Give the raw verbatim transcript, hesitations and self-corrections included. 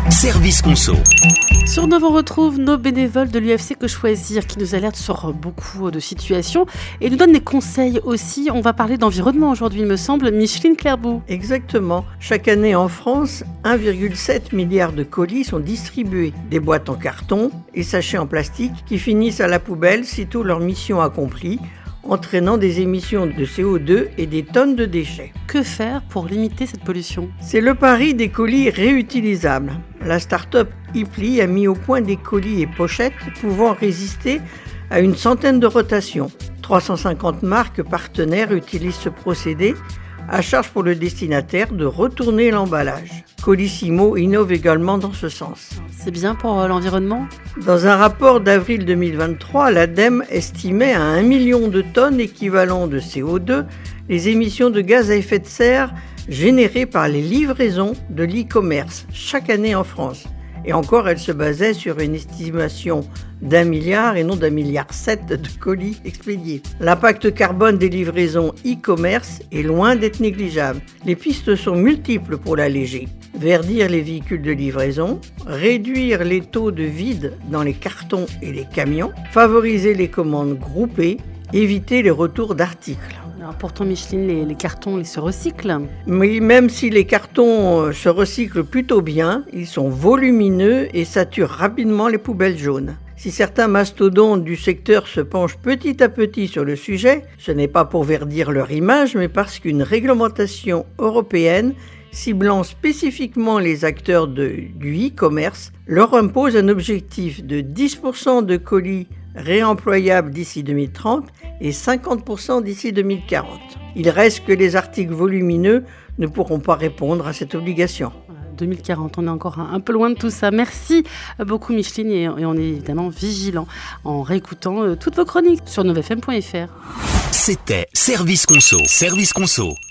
Service Conso. Sur Nova, on retrouve nos bénévoles de l'U F C Que Choisir qui nous alertent sur beaucoup de situations et nous donnent des conseils aussi. On va parler d'environnement aujourd'hui, il me semble. Micheline Clairbout. Exactement. Chaque année en France, un virgule sept milliard de colis sont distribués. Des boîtes en carton et sachets en plastique qui finissent à la poubelle sitôt leur mission accomplie, entraînant des émissions de C O deux et des tonnes de déchets. Que faire pour limiter cette pollution ? C'est le pari des colis réutilisables. La start-up Ipli a mis au point des colis et pochettes pouvant résister à une centaine de rotations. trois cent cinquante marques partenaires utilisent ce procédé, à charge pour le destinataire de retourner l'emballage. Colissimo innove également dans ce sens. C'est bien pour l'environnement ? Dans un rapport d'avril deux mille vingt-trois, l'ADEME estimait à un million de tonnes équivalent de C O deux les émissions de gaz à effet de serre générées par les livraisons de l'e-commerce chaque année en France. Et encore, elle se basait sur une estimation d'un milliard et non d'un milliard sept de colis expédiés. L'impact carbone des livraisons e-commerce est loin d'être négligeable. Les pistes sont multiples pour l'alléger. Verdir les véhicules de livraison, réduire les taux de vide dans les cartons et les camions, favoriser les commandes groupées, éviter les retours d'articles. Alors pourtant, Micheline, les, les cartons ils se recyclent. Mais même si les cartons se recyclent plutôt bien, ils sont volumineux et saturent rapidement les poubelles jaunes. Si certains mastodontes du secteur se penchent petit à petit sur le sujet, ce n'est pas pour verdir leur image, mais parce qu'une réglementation européenne ciblant spécifiquement les acteurs de, du e-commerce leur impose un objectif de dix pour cent de colis réemployables d'ici deux mille trente et cinquante pour cent d'ici deux mille quarante. Il reste que les articles volumineux ne pourront pas répondre à cette obligation. deux mille quarante, on est encore un, un peu loin de tout ça. Merci beaucoup Micheline et, et on est évidemment vigilant en réécoutant euh, toutes vos chroniques sur nova f m point f r. C'était Service Conso. Service Conso.